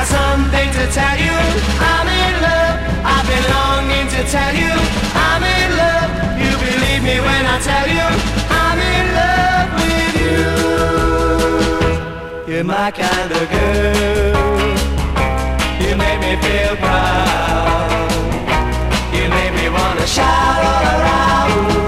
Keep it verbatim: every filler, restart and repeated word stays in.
got something to tell you. I'm in love, I've been longing to tell you. I'm in love, you believe me when I tell you. I'm in love with you. You're my kind of girl. You make me feel proud. You make me wanna shout all around.